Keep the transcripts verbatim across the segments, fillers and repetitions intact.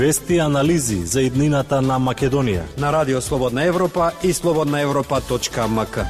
Вести и анализи за иднината на Македонија на Радио Слободна Европа и слободна европа точка ем ка.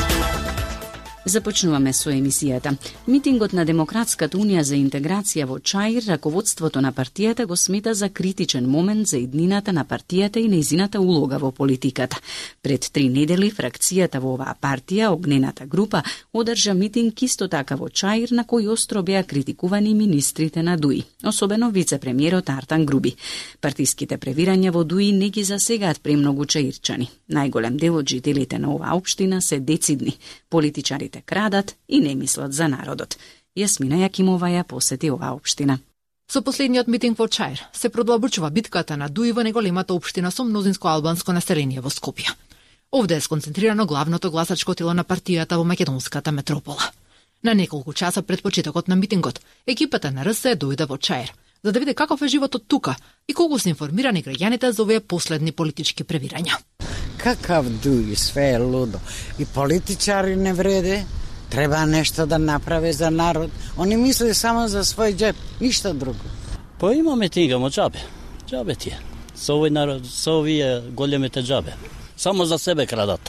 Започнуваме со емисијата. Митингот на Демократската унија за интеграција во Чаир, раководството на партијата го смета за критичен момент за иднината на партијата и нејзината улога во политиката. Пред три недели фракцијата во оваа партија, Огнената група, одржа митинг исто така во Чаир, на кој остро беа критикувани министрите на ДУИ, особено вице-премиерот Артан Груби. Партиските превирања во ДУИ не ги засегаат премногу чаирчани. Најголем дел од жителите на оваа општина се децидни. Политичарите крадат и не мислат за народот. Јасмина Јакимова ја посети оваа општина. Со последниот митинг во Чаир се продлабочува битката на ДУИ во неголемата општина со мнозинско албанско население во Скопје. Овде е сконцентрирано главното гласачко тело на партијата во македонската метропола. На неколку часа пред почетокот на митингот, екипата на РС дојде во Чаир за да види каков е животот тука и колку се информирани граѓаните за овие последни политички превирања. Какав ДУИ, све е лудо. И политичари не вреде, треба нешто да направи за народ. Они мисли само за свој џеб, ништо друго. Па имаме тига, мо џабе. Џабе тие. Со овој народ, со овие големите џабе. Само за себе крадат.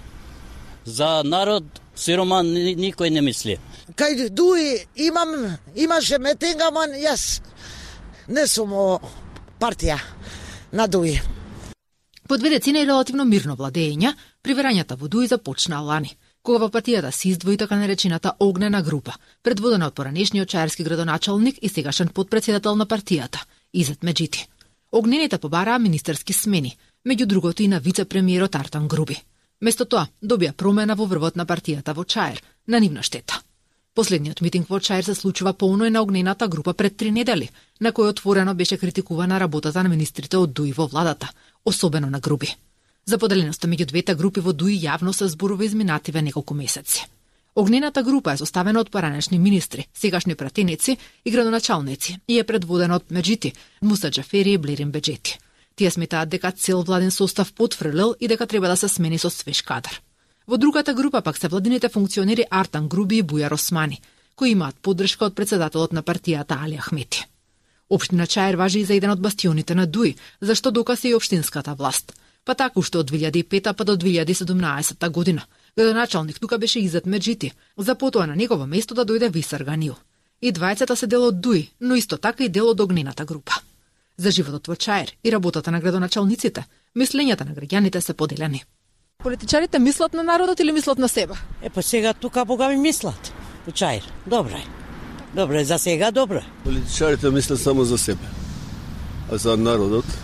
За народ, сироман, никој не мисли. Кај ДУИ имам, имаше митинг, ама јас не сум партија на ДУИ. По две децени релативно мирно владење, превирањата во ДУИ започнаа лани, кога во партијата се издвои така наречената Огнена група, предводена од поранешниот чаирски градоначалник и сегашен потпредседател на партијата, Изет Меджити. Огнените побараа министерски смени, меѓу другото и на вице-премиерот Артан Груби. Место тоа, добија промена во врвот на партијата во Чаир, на нивна штета. Последниот митинг во Чаир се случува полно и на Огнената група пред три недели, на кој отворено беше критикувана работата на министрите од ДУИ во владата, особено на Груби. За поделеноста меѓу двете групи во ДУИ јавно се зборува изминативе неколку месеци. Огнената група е составена од поранешни министри, сегашни пратеници и градоначалници и е предводена од Меджити, Муса Џафери и Блерин Беџети. Тие сметаат дека цел владен состав потфрлил и дека треба да се смени со свеж кадар. Во другата група пак се владините функционери Артан Груби и Бујар Османи, кои имаат поддршка од председателот на партијата Али Ахмети. Општина Чаир важи и за еден од бастионите на ДУИ, зашто дока-се и општинската власт. Па така уште од две илјади и пета па до две илјади и седумнаесетта година. Градоначалник тука беше Изет Меджити, за потоа на негово место да дојде Висар Ганил. И двајцата се дел од ДУИ, но исто така и дел од Огнената група. За животот во Чаир и работата на градоначалниците, мислењата на граѓаните се поделени. Политичарите мислат на народот или мислат на себе? Е, па сега тука бога ми мислат. Во Чаир. Добро е. Добро е, за сега добро е. Политичарите мислат само за себе. А за народот